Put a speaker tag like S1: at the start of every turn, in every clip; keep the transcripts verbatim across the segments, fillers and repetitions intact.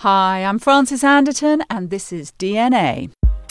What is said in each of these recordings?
S1: Hi, I'm Frances Anderton, and this is D N A.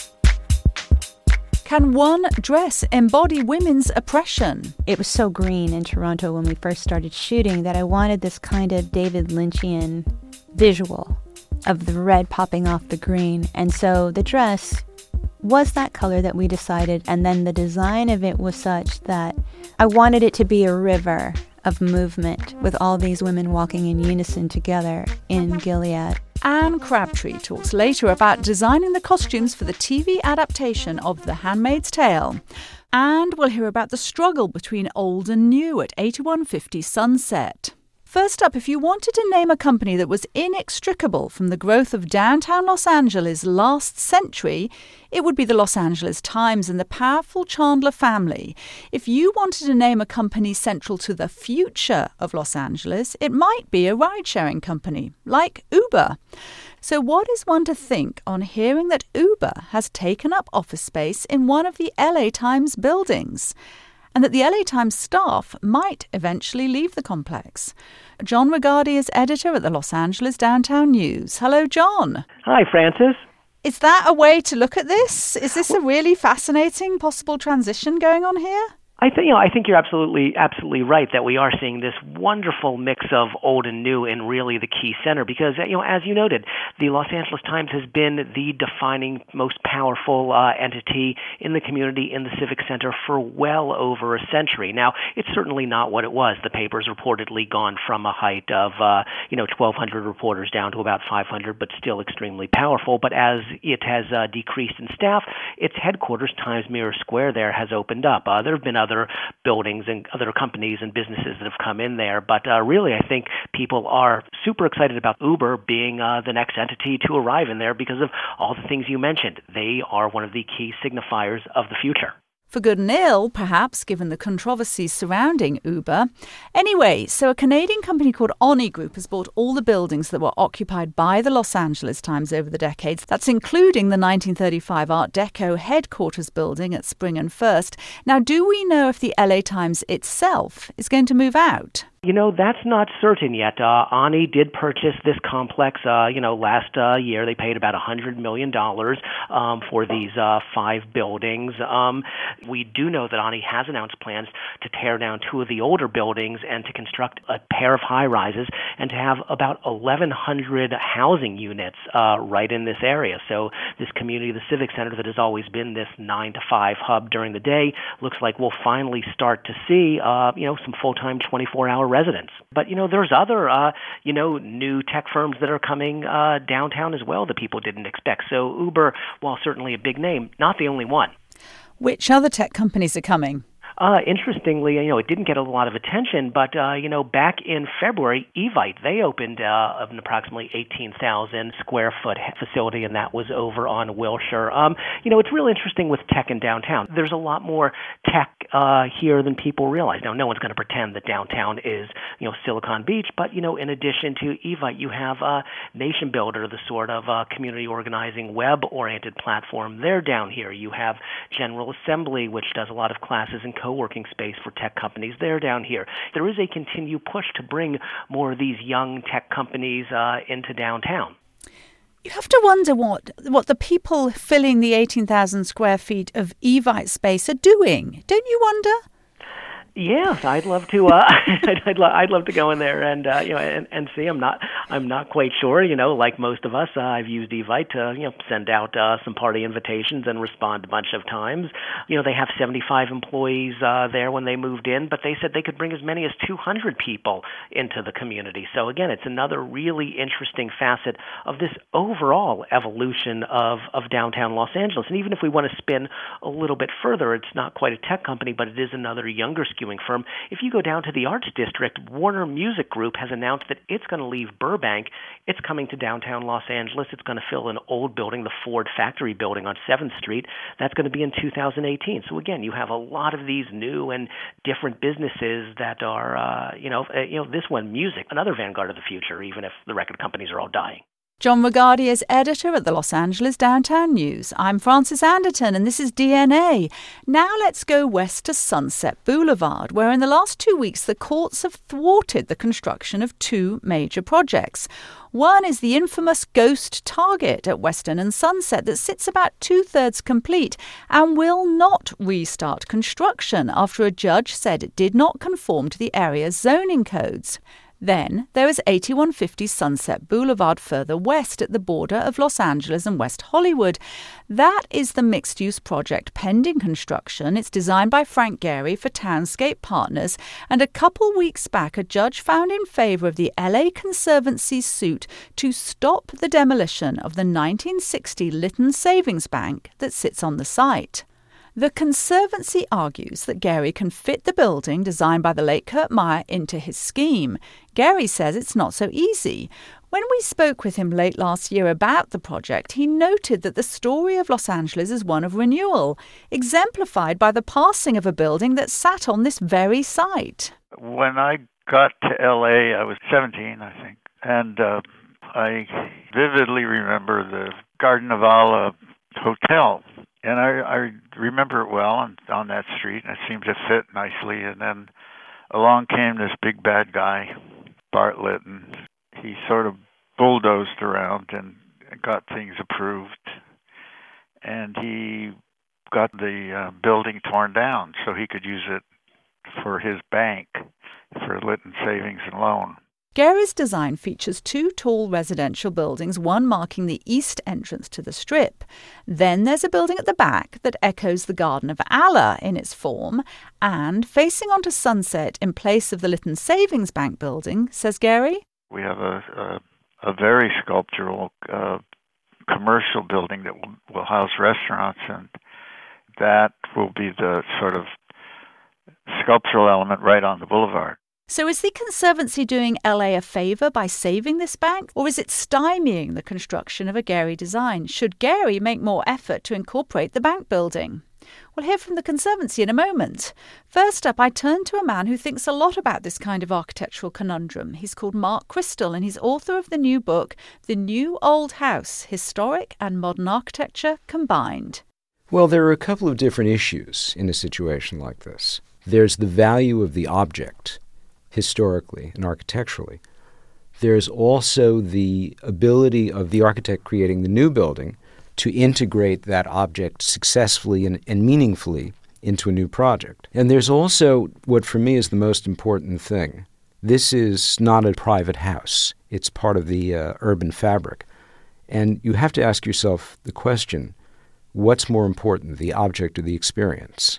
S1: Can one dress embody women's oppression?
S2: It was so green in Toronto when we first started shooting that I wanted this kind of David Lynchian visual of the red popping off the green. And so the dress was that color that we decided. And then the design of it was such that I wanted it to be a river of movement with all these women walking in unison together in Gilead.
S1: Anne Crabtree talks later about designing the costumes for the T V adaptation of The Handmaid's Tale. And we'll hear about the struggle between old and new at eighty-one fifty Sunset. First up, if you wanted to name a company that was inextricable from the growth of downtown Los Angeles last century, it would be the Los Angeles Times and the powerful Chandler family. If you wanted to name a company central to the future of Los Angeles, it might be a ride-sharing company, like Uber. So what is one to think on hearing that Uber has taken up office space in one of the L A Times buildings, and that the L A Times staff might eventually leave the complex? John Regardie is editor at the Los Angeles Downtown News. Hello, John.
S3: Hi, Frances.
S1: Is that a way to look at this? Is this a really fascinating possible transition going on here?
S3: I think you know. I think you're absolutely, absolutely right that we are seeing this wonderful mix of old and new in really the key center. Because you know, as you noted, the Los Angeles Times has been the defining, most powerful uh, entity in the community, in the Civic Center for well over a century. Now, it's certainly not what it was. The paper's reportedly gone from a height of uh, you know twelve hundred reporters down to about five hundred, but still extremely powerful. But as it has uh, decreased in staff, its headquarters, Times Mirror Square, there has opened up. Uh, there have been other buildings and other companies and businesses that have come in there. But uh, really, I think people are super excited about Uber being uh, the next entity to arrive in there because of all the things you mentioned. They are one of the key signifiers of the future.
S1: For good and ill, perhaps, given the controversies surrounding Uber. Anyway, so a Canadian company called Oni Group has bought all the buildings that were occupied by the Los Angeles Times over the decades. That's including the nineteen thirty-five Art Deco headquarters building at Spring and First. Now, do we know if the L A Times itself is going to move out?
S3: You know, that's not certain yet. Uh, Ani did purchase this complex, uh, you know, last uh, year. They paid about one hundred million dollars um, for these uh, five buildings. Um, we do know that Ani has announced plans to tear down two of the older buildings and to construct a pair of high-rises and to have about eleven hundred housing units uh, right in this area. So this community, the Civic Center that has always been this nine to five hub during the day, looks like we'll finally start to see, uh, you know, some full-time twenty-four hour residents. But, you know, there's other, uh, you know, new tech firms that are coming uh, downtown as well that people didn't expect. So Uber, while certainly a big name, not the only one.
S1: Which other tech companies are coming?
S3: Uh, interestingly, you know, it didn't get a lot of attention, but, uh, you know, back in February, Evite, they opened uh, an approximately eighteen thousand square foot facility, and that was over on Wilshire. Um, you know, it's really interesting with tech in downtown. There's a lot more tech uh, here than people realize. Now, no one's going to pretend that downtown is, you know, Silicon Beach, but, you know, in addition to Evite, you have uh, Nation Builder, the sort of uh, community organizing web-oriented platform. They're down here. You have General Assembly, which does a lot of classes and co-working space for tech companies. They're down here. There is a continued push to bring more of these young tech companies uh, into downtown.
S1: You have to wonder what what the people filling the eighteen thousand square feet of Evite space are doing. Don't you wonder?
S3: Yes, I'd love to. Uh, I'd, I'd, lo- I'd love to go in there and uh, you know and, and see. I'm not. I'm not quite sure. You know, like most of us, uh, I've used Evite to you know send out uh, some party invitations and respond a bunch of times. You know, they have seventy-five employees uh, there when they moved in, but they said they could bring as many as two hundred people into the community. So again, it's another really interesting facet of this overall evolution of of downtown Los Angeles. And even if we want to spin a little bit further, it's not quite a tech company, but it is another younger skewing firm. If you go down to the Arts District, Warner Music Group has announced that it's going to leave Burbank. It's coming to downtown Los Angeles. It's going to fill an old building, the Ford Factory building on seventh Street. That's going to be in two thousand eighteen. So again, you have a lot of these new and different businesses that are, uh, you know, uh, you know, this one, music, another vanguard of the future, even if the record companies are all dying.
S1: John Regardie is editor at the Los Angeles Downtown News. I'm Frances Anderton, and this is D N A. Now let's go west to Sunset Boulevard, where in the last two weeks the courts have thwarted the construction of two major projects. One is the infamous Ghost Target at West End and Sunset that sits about two-thirds complete and will not restart construction after a judge said it did not conform to the area's zoning codes. Then there is eighty-one fifty Sunset Boulevard further west at the border of Los Angeles and West Hollywood. That is the mixed-use project pending construction. It's designed by Frank Gehry for Townscape Partners, and a couple weeks back a judge found in favor of the L A Conservancy's suit to stop the demolition of the nineteen sixty Lytton Savings Bank that sits on the site. The Conservancy argues that Gehry can fit the building designed by the late Kurt Meyer into his scheme. Gehry says it's not so easy. When we spoke with him late last year about the project, he noted that the story of Los Angeles is one of renewal, exemplified by the passing of a building that sat on this very site.
S4: When I got to L A, I was seventeen, I think, and uh, I vividly remember the Garden of Allah Hotel. And I, I remember it well on, on that street, and it seemed to fit nicely. And then along came this big bad guy, Bartlett, and he sort of bulldozed around and got things approved. And he got the uh, building torn down so he could use it for his bank, for Lytton Savings and Loan.
S1: Gehry's design features two tall residential buildings, one marking the east entrance to the Strip. Then there's a building at the back that echoes the Garden of Allah in its form, and facing onto Sunset in place of the Lytton Savings Bank building, says Gehry.
S4: We have a, a, a very sculptural uh, commercial building that will, will house restaurants, and that will be the sort of sculptural element right on the boulevard.
S1: So is the Conservancy doing L A a favour by saving this bank, or is it stymieing the construction of a Gehry design? Should Gehry make more effort to incorporate the bank building? We'll hear from the Conservancy in a moment. First up, I turn to a man who thinks a lot about this kind of architectural conundrum. He's called Mark Crystal, and he's author of the new book, The New Old House, Historic and Modern Architecture Combined.
S5: Well, there are a couple of different issues in a situation like this. There's the value of the object, historically and architecturally. There's also the ability of the architect creating the new building to integrate that object successfully and, and meaningfully into a new project. And there's also what for me is the most important thing. This is not a private house. It's part of the uh, urban fabric. And you have to ask yourself the question, what's more important, the object or the experience?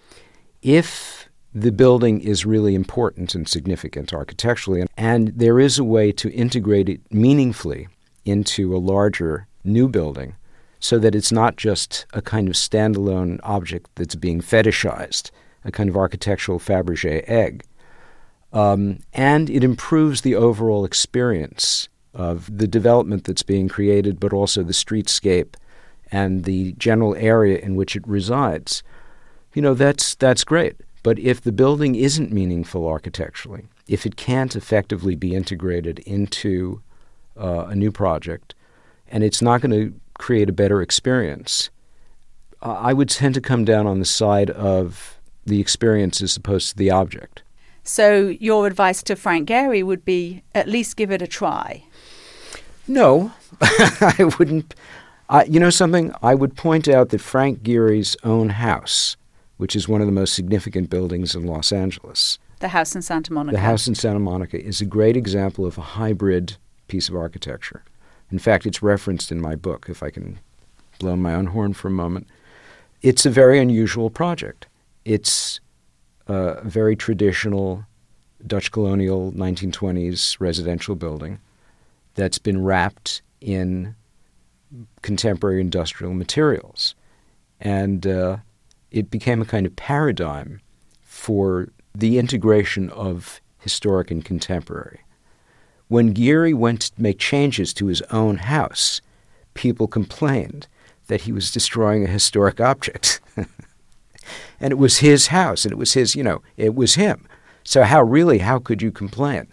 S5: If the building is really important and significant architecturally, and there is a way to integrate it meaningfully into a larger new building so that it's not just a kind of standalone object that's being fetishized, a kind of architectural Fabergé egg, um, and it improves the overall experience of the development that's being created, but also the streetscape and the general area in which it resides, you know, that's that's great. But if the building isn't meaningful architecturally, if it can't effectively be integrated into uh, a new project, and it's not going to create a better experience, uh, I would tend to come down on the side of the experience as opposed to the object.
S1: So your advice to Frank Gehry would be at least give it a try.
S5: No, I wouldn't. I, you know something? I would point out that Frank Gehry's own house, which is one of the most significant buildings in Los Angeles.
S1: The house in Santa Monica.
S5: The house in Santa Monica is a great example of a hybrid piece of architecture. In fact, it's referenced in my book, if I can blow my own horn for a moment. It's a very unusual project. It's a very traditional Dutch colonial nineteen twenties residential building that's been wrapped in contemporary industrial materials. And uh, it became a kind of paradigm for the integration of historic and contemporary. When Gehry went to make changes to his own house, people complained that he was destroying a historic object. And it was his house, and it was his, you know, it was him. So how really, how could you complain?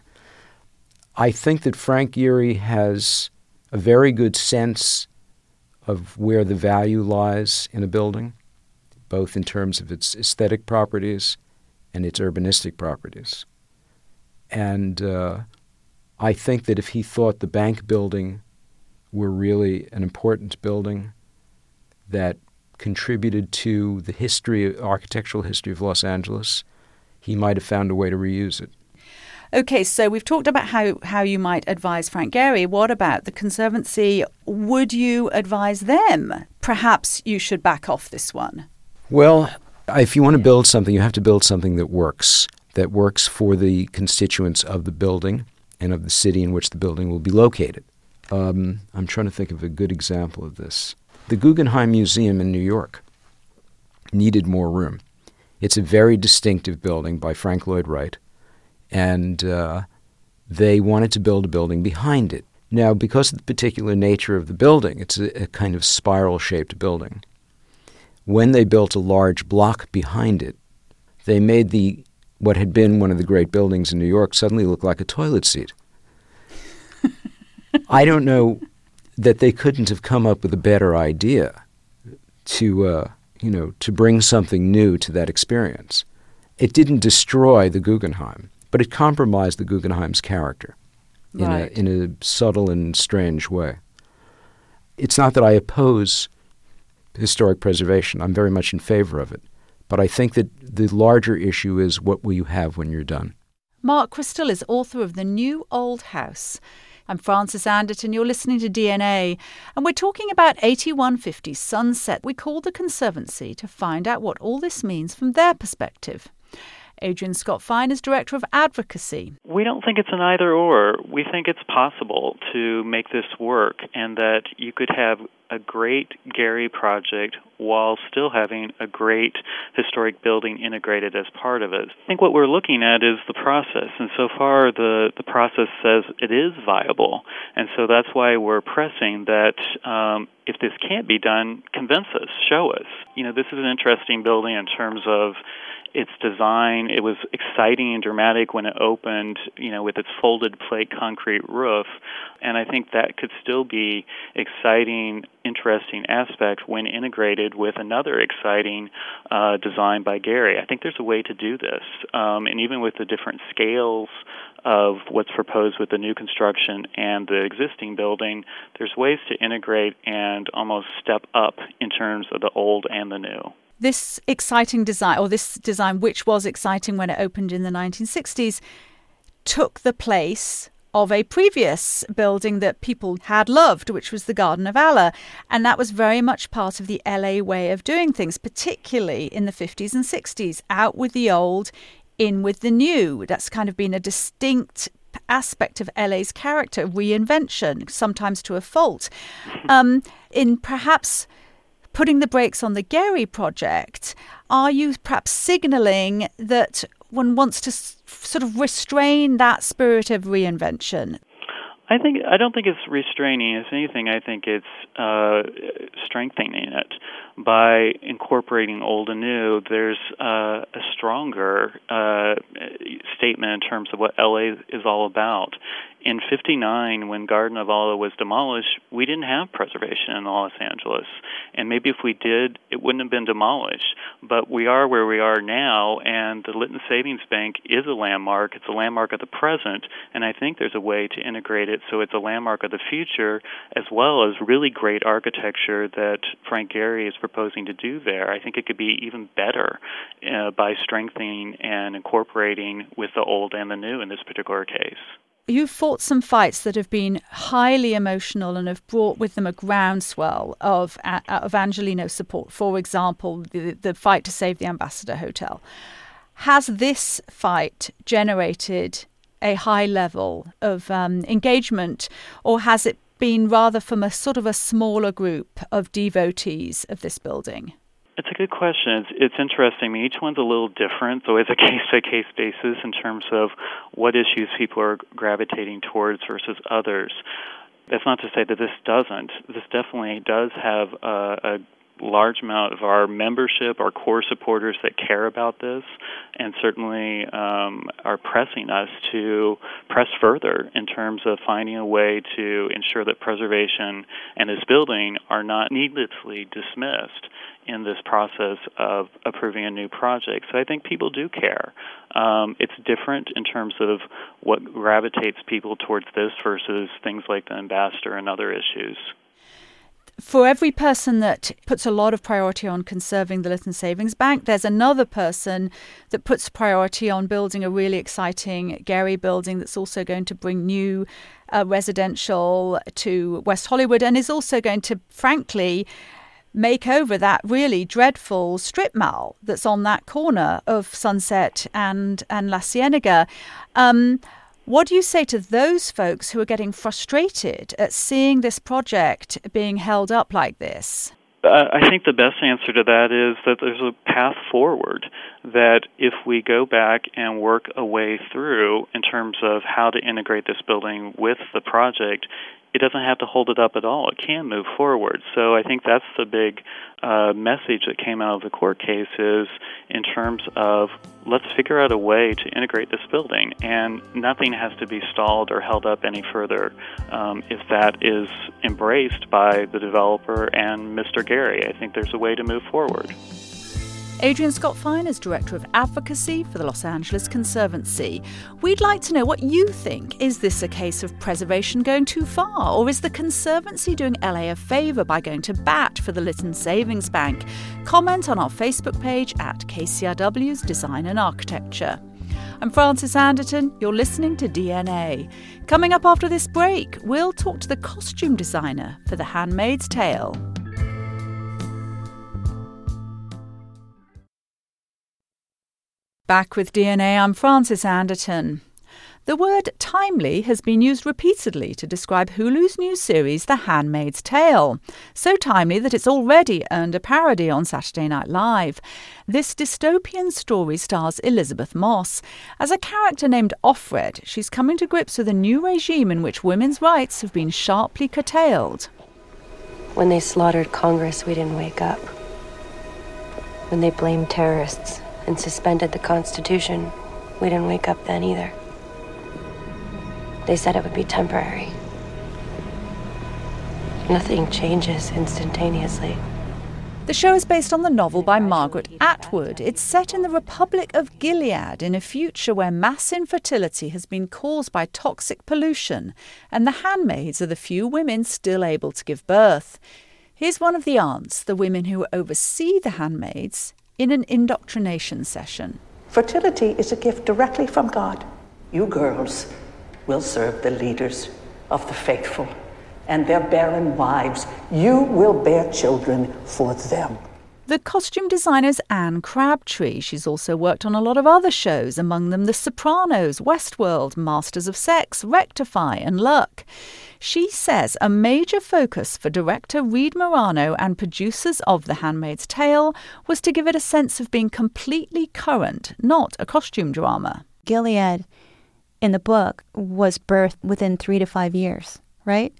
S5: I think that Frank Gehry has a very good sense of where the value lies in a building, both in terms of its aesthetic properties and its urbanistic properties. And uh, I think that if he thought the bank building were really an important building that contributed to the history, architectural history of Los Angeles, he might have found a way to reuse it.
S1: Okay, so we've talked about how, how you might advise Frank Gehry. What about the Conservancy? Would you advise them? Perhaps you should back off this one.
S5: Well, if you want to build something, you have to build something that works, that works for the constituents of the building and of the city in which the building will be located. Um, I'm trying to think of a good example of this. The Guggenheim Museum in New York needed more room. It's a very distinctive building by Frank Lloyd Wright, and uh, they wanted to build a building behind it. Now, because of the particular nature of the building, it's a, a kind of spiral-shaped building. When they built a large block behind it, they made the what had been one of the great buildings in New York suddenly look like a toilet seat. I don't know that they couldn't have come up with a better idea to, uh, you know, to bring something new to that experience. It didn't destroy the Guggenheim, but it compromised the Guggenheim's character in,
S1: Right.
S5: a, in a subtle and strange way. It's not that I oppose historic preservation. I'm very much in favor of it. But I think that the larger issue is, what will you have when you're done?
S1: Mark Crystal is author of The New Old House. I'm Frances Anderton. You're listening to D N A, and we're talking about eighty-one fifty Sunset. We called the Conservancy to find out what all this means from their perspective. Adrian Scott Fine is Director of Advocacy.
S6: We don't think it's an either-or. We think it's possible to make this work, and that you could have a great Gehry project while still having a great historic building integrated as part of it. I think what we're looking at is the process, and so far the, the process says it is viable, and so that's why we're pressing that um, if this can't be done, convince us, show us. You know, this is an interesting building in terms of its design. It was exciting and dramatic when it opened, you know, with its folded plate concrete roof. And I think that could still be exciting, interesting aspect when integrated with another exciting uh, design by Gehry. I think there's a way to do this. Um, and even with the different scales of what's proposed with the new construction and the existing building, there's ways to integrate and almost step up in terms of the old and the new.
S1: This exciting design, or this design which was exciting when it opened in the nineteen sixties, took the place of a previous building that people had loved, which was the Garden of Allah. And that was very much part of the L A way of doing things, particularly in the fifties and sixties. Out with the old, in with the new. That's kind of been a distinct aspect of L A's character, reinvention, sometimes to a fault. Um, in perhaps putting the brakes on the Gehry project, are you perhaps signalling that one wants to s- sort of restrain that spirit of reinvention?
S6: I think I don't think it's restraining. If anything, I think it's uh, strengthening it by incorporating old and new. There's uh, a stronger uh, statement in terms of what L A is all about. In fifty-nine, when Garden of Allah was demolished, we didn't have preservation in Los Angeles. And maybe if we did, it wouldn't have been demolished. But we are where we are now, and the Litton Savings Bank is a landmark. It's a landmark of the present, and I think there's a way to integrate it so it's a landmark of the future, as well as really great architecture that Frank Gehry is proposing to do there. I think it could be even better uh, by strengthening and incorporating with the old and the new in this particular case.
S1: You've fought some fights that have been highly emotional and have brought with them a groundswell of uh, of Angelino support. For example, the, the fight to save the Ambassador Hotel. Has this fight generated a high level of um, engagement, or has it been rather from a sort of a smaller group of devotees of this building?
S6: It's a good question. It's, it's interesting. I mean, each one's a little different, so it's a case-by-case basis in terms of what issues people are gravitating towards versus others. That's not to say that this doesn't. This definitely does have a, a large amount of our membership, our core supporters that care about this, and certainly um, are pressing us to press further in terms of finding a way to ensure that preservation and this building are not needlessly dismissed in this process of approving a new project. So I think people do care. Um, it's different in terms of what gravitates people towards this versus things like the ambassador and other issues.
S1: For every person that puts a lot of priority on conserving the Lytton Savings Bank, there's another person that puts priority on building a really exciting Gehry building that's also going to bring new uh, residential to West Hollywood and is also going to, frankly, make over that really dreadful strip mall that's on that corner of Sunset and, and La Cienega. Um, what do you say to those folks who are getting frustrated at seeing this project being held up like this?
S6: Uh, I think the best answer to that is that there's a path forward, that if we go back and work a way through in terms of how to integrate this building with the project, it doesn't have to hold it up at all. It can move forward. So I think that's the big uh, message that came out of the court case is in terms of let's figure out a way to integrate this building, and nothing has to be stalled or held up any further um, if that is embraced by the developer and Mister Gehry. I think there's a way to move forward.
S1: Adrian Scott Fine is Director of Advocacy for the Los Angeles Conservancy. We'd like to know what you think. Is this a case of preservation going too far? Or is the Conservancy doing L A a favour by going to bat for the Lytton Savings Bank? Comment on our Facebook page at K C R W's Design and Architecture. I'm Frances Anderton. You're listening to D N A. Coming up after this break, we'll talk to the costume designer for The Handmaid's Tale. Back with D N A, I'm Frances Anderton. The word timely has been used repeatedly to describe Hulu's new series, The Handmaid's Tale. So timely that it's already earned a parody on Saturday Night Live. This dystopian story stars Elizabeth Moss. As a character named Offred, she's coming to grips with a new regime in which women's rights have been sharply curtailed.
S7: When they slaughtered Congress, we didn't wake up. When they blamed terrorists and suspended the Constitution, we didn't wake up then either. They said it would be temporary. Nothing changes instantaneously.
S1: The show is based on the novel by Margaret Atwood. It's set in the Republic of Gilead in a future where mass infertility has been caused by toxic pollution, and the handmaids are the few women still able to give birth. Here's one of the aunts, the women who oversee the handmaids, in an indoctrination session.
S8: Fertility is a gift directly from God. You girls will serve the leaders of the faithful and their barren wives. You will bear children for them.
S1: The costume designer is Anne Crabtree. She's also worked on a lot of other shows, among them The Sopranos, Westworld, Masters of Sex, Rectify and Luck. She says a major focus for director Reed Morano and producers of The Handmaid's Tale was to give it a sense of being completely current, not a costume drama.
S2: Gilead, in the book, was birthed within three to five years, right?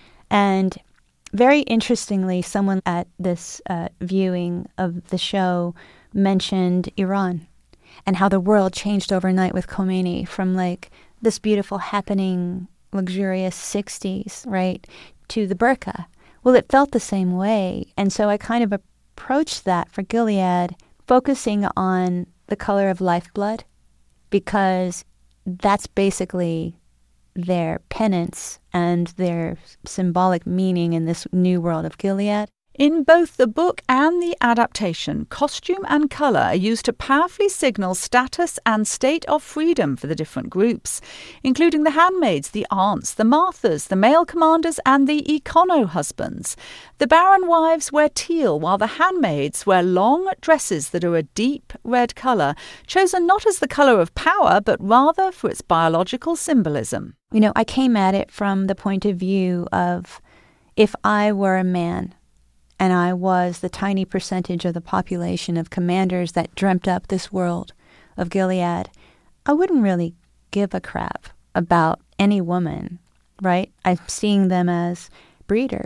S2: And very interestingly, someone at this uh, viewing of the show mentioned Iran and how the world changed overnight with Khomeini from like this beautiful, happening, luxurious sixties, right, to the burqa. Well, it felt the same way. And so I kind of approached that for Gilead, focusing on the color of lifeblood, because that's basically their penance and their symbolic meaning in this new world of Gilead.
S1: In both the book and the adaptation, costume and colour are used to powerfully signal status and state of freedom for the different groups, including the handmaids, the aunts, the Marthas, the male commanders and the econo husbands. The barren wives wear teal, while the handmaids wear long dresses that are a deep red colour, chosen not as the colour of power, but rather for its biological symbolism.
S2: You know, I came at it from the point of view of if I were a man, and I was the tiny percentage of the population of commanders that dreamt up this world of Gilead, I wouldn't really give a crap about any woman, right? I'm seeing them as breeders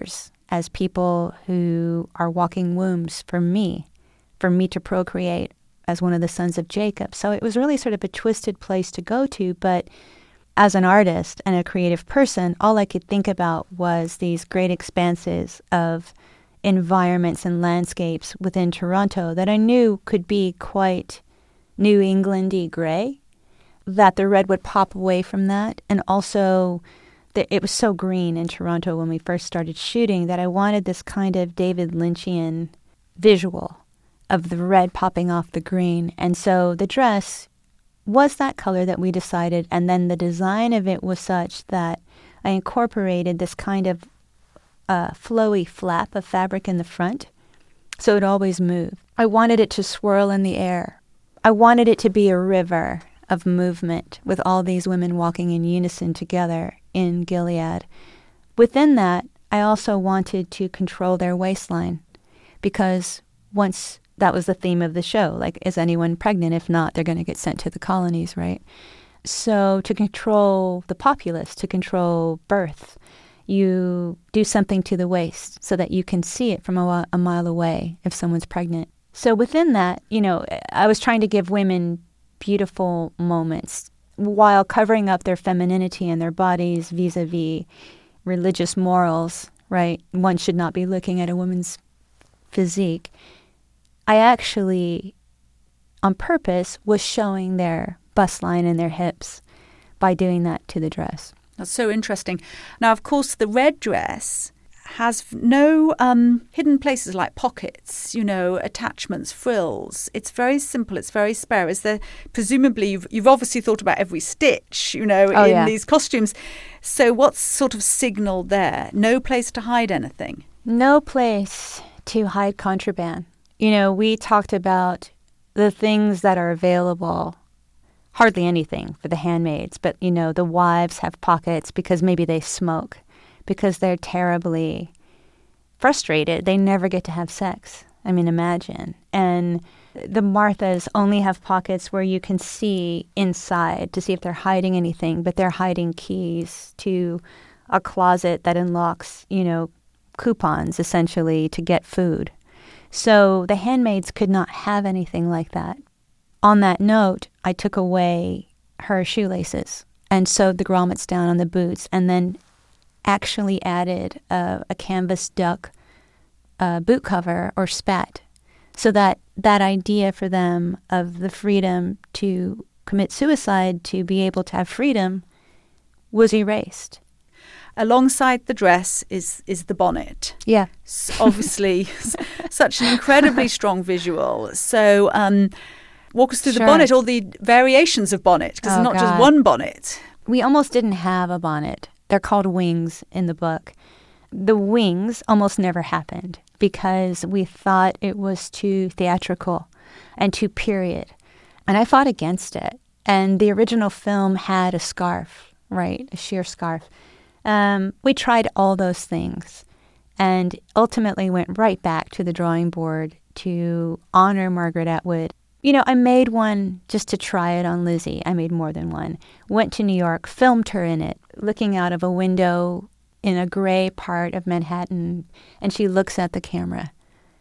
S2: as people who are walking wombs for me, for me to procreate as one of the sons of Jacob. So it was really sort of a twisted place to go to, but as an artist and a creative person, all I could think about was these great expanses of environments and landscapes within Toronto that I knew could be quite New England-y gray, that the red would pop away from that. And also, that it was so green in Toronto when we first started shooting that I wanted this kind of David Lynchian visual of the red popping off the green. And so the dress was that color that we decided, and then the design of it was such that I incorporated this kind of uh, flowy flap of fabric in the front, so it always moved. I wanted it to swirl in the air. I wanted it to be a river of movement with all these women walking in unison together in Gilead. Within that, I also wanted to control their waistline, because once that was the theme of the show, like, is anyone pregnant? If not, they're going to get sent to the colonies, right? So to control the populace, to control birth, you do something to the waist so that you can see it from a, a mile away if someone's pregnant. So within that, you know, I was trying to give women beautiful moments while covering up their femininity and their bodies vis-a-vis religious morals, right? One should not be looking at a woman's physique. I actually, on purpose, was showing their bust line and their hips by doing that to the dress.
S1: That's so interesting. Now, of course, the red dress has no um, hidden places like pockets, you know, attachments, frills. It's very simple. It's very spare. Is there, presumably, you've, you've obviously thought about every stitch, you know,
S2: oh,
S1: in
S2: yeah.
S1: these costumes. So what's sort of signaled there? No place to hide anything?
S2: No place to hide contraband. You know, we talked about the things that are available, hardly anything for the handmaids, but, you know, the wives have pockets because maybe they smoke, because they're terribly frustrated. They never get to have sex. I mean, imagine. And the Marthas only have pockets where you can see inside to see if they're hiding anything, but they're hiding keys to a closet that unlocks, you know, coupons, essentially, to get food. So the handmaids could not have anything like that. On that note, I took away her shoelaces and sewed the grommets down on the boots, and then actually added a, a canvas duck uh, boot cover or spat, so that that idea for them of the freedom to commit suicide, to be able to have freedom, was erased.
S1: Alongside the dress is is the bonnet.
S2: Yeah.
S1: So obviously, such an incredibly strong visual. So um, walk us through
S2: Sure.
S1: the bonnet, all the variations of bonnet, because
S2: Oh,
S1: it's not just
S2: God.
S1: one bonnet.
S2: We almost didn't have a bonnet. They're called wings in the book. The wings almost never happened because we thought it was too theatrical and too period. And I fought against it. And the original film had a scarf, right? A sheer scarf. Um, we tried all those things and ultimately went right back to the drawing board to honor Margaret Atwood. You know, I made one just to try it on Lizzie. I made more than one. Went to New York, filmed her in it, looking out of a window in a gray part of Manhattan, and she looks at the camera.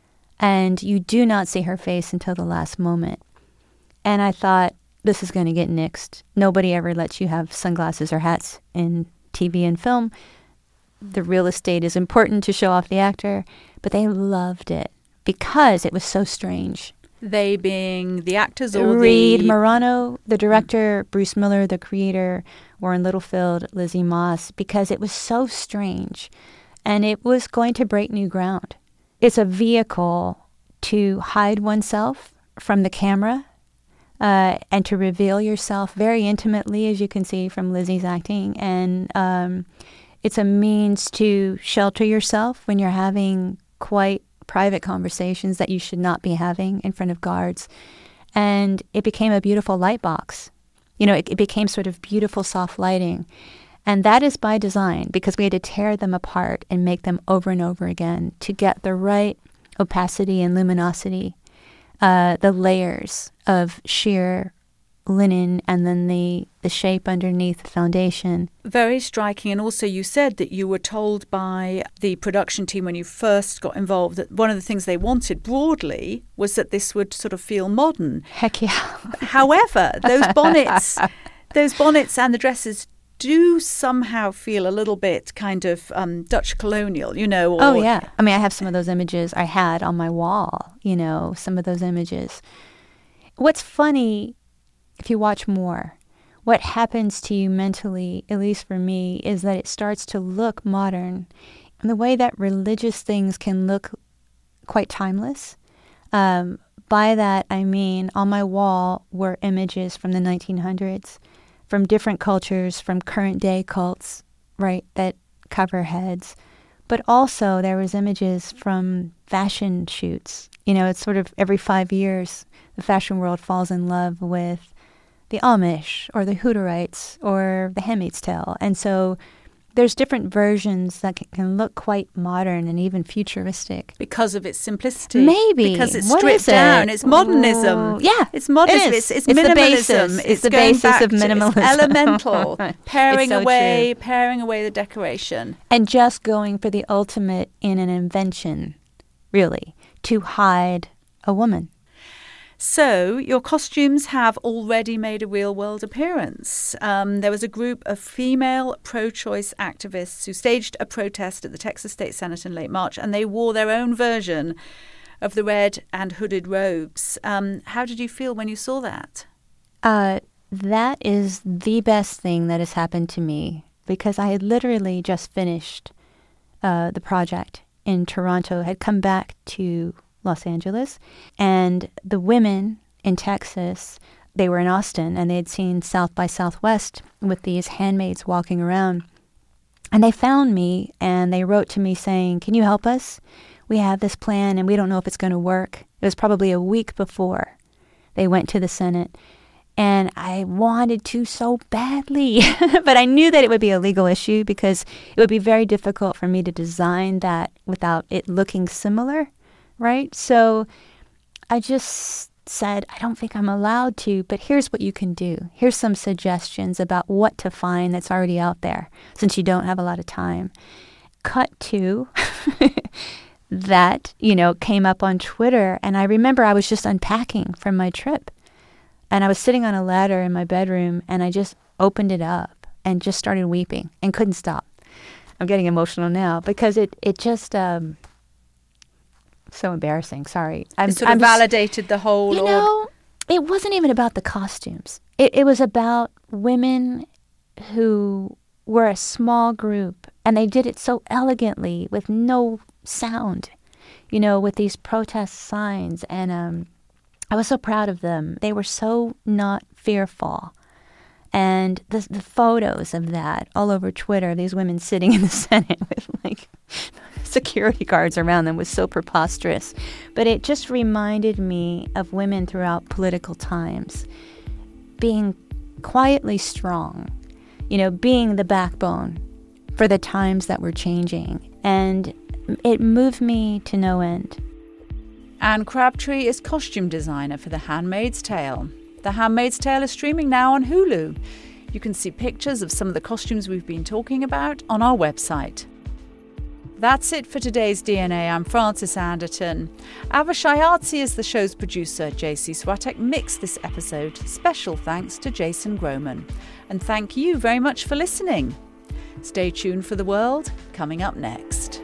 S2: And you do not see her face until the last moment. And I thought, this is going to get nixed. Nobody ever lets you have sunglasses or hats in T V and film. The real estate is important to show off the actor, but they loved it because it was so strange.
S1: They being the actors or
S2: Reed
S1: the...
S2: Morano, the director, Bruce Miller, the creator, Warren Littlefield, Lizzie Moss, because it was so strange and it was going to break new ground. It's a vehicle to hide oneself from the camera uh, and to reveal yourself very intimately, as you can see from Lizzie's acting. And um, it's a means to shelter yourself when you're having quite private conversations that you should not be having in front of guards. And it became a beautiful light box. You know, it, it became sort of beautiful, soft lighting. And that is by design, because we had to tear them apart and make them over and over again to get the right opacity and luminosity, uh, the layers of sheer linen and then the, the shape underneath the foundation.
S1: Very striking. And also you said that you were told by the production team when you first got involved that one of the things they wanted broadly was that this would sort of feel modern.
S2: Heck yeah.
S1: However, those bonnets, those bonnets and the dresses do somehow feel a little bit kind of um, Dutch colonial, you know. Or,
S2: oh, yeah. I mean, I have some of those images I had on my wall, you know, some of those images. What's funny, if you watch more, what happens to you mentally, at least for me, is that it starts to look modern. And the way that religious things can look quite timeless. Um, by that, I mean, on my wall were images from the nineteen hundreds, from different cultures, from current day cults, right, that cover heads. But also there was images from fashion shoots. You know, it's sort of every five years the fashion world falls in love with the Amish or the Hutterites or the Handmaid's Tale. And so there's different versions that can, can look quite modern and even futuristic.
S1: Because of its simplicity.
S2: Maybe.
S1: Because it's
S2: What
S1: stripped
S2: is it?
S1: down. It's modernism.
S2: Ooh, yeah.
S1: It's modernism.
S2: It
S1: It's,
S2: is.
S1: it's
S2: It's the
S1: minimalism.
S2: basis. It's
S1: It's
S2: the
S1: going
S2: basis
S1: back
S2: of
S1: to- it's
S2: minimalism.
S1: elemental. Paring
S2: It's so
S1: away,
S2: true.
S1: paring away the decoration.
S2: And just going for the ultimate in an invention, really, to hide a woman.
S1: So your costumes have already made a real-world appearance. Um, there was a group of female pro-choice activists who staged a protest at the Texas State Senate in late March, and they wore their own version of the red and hooded robes. Um, how did you feel when you saw that?
S2: Uh, that is the best thing that has happened to me, because I had literally just finished uh, the project in Toronto, had come back to Los Angeles, and the women in Texas, they were in Austin, and they had seen South by Southwest with these handmaids walking around. And they found me, and they wrote to me saying, "Can you help us? We have this plan, and we don't know if it's going to work." It was probably a week before they went to the Senate. And I wanted to so badly, but I knew that it would be a legal issue because it would be very difficult for me to design that without it looking similar, right? So I just said, I don't think I'm allowed to, but here's what you can do. Here's some suggestions about what to find that's already out there, since you don't have a lot of time. Cut to that, you know, came up on Twitter, and I remember I was just unpacking from my trip. And I was sitting on a ladder in my bedroom, and I just opened it up and just started weeping and couldn't stop. I'm getting emotional now because it, it just, um, so embarrassing. Sorry. I'm,
S1: It sort
S2: I'm
S1: of
S2: just-
S1: validated the whole...
S2: You
S1: org-
S2: know, it wasn't even about the costumes. It, it was about women who were a small group, and they did it so elegantly with no sound, you know, with these protest signs. And um, I was so proud of them. They were so not fearful. And the the photos of that all over Twitter, these women sitting in the Senate with like security guards around them was so preposterous. But it just reminded me of women throughout political times being quietly strong, you know, being the backbone for the times that were changing. And it moved me to no end.
S1: Anne Crabtree is costume designer for The Handmaid's Tale. The Handmaid's Tale is streaming now on Hulu. You can see pictures of some of the costumes we've been talking about on our website. That's it for today's D N A. I'm Frances Anderton. Avishai Artsy is the show's producer. J C Swatek mixed this episode. Special thanks to Jason Groman. And thank you very much for listening. Stay tuned for The World, coming up next.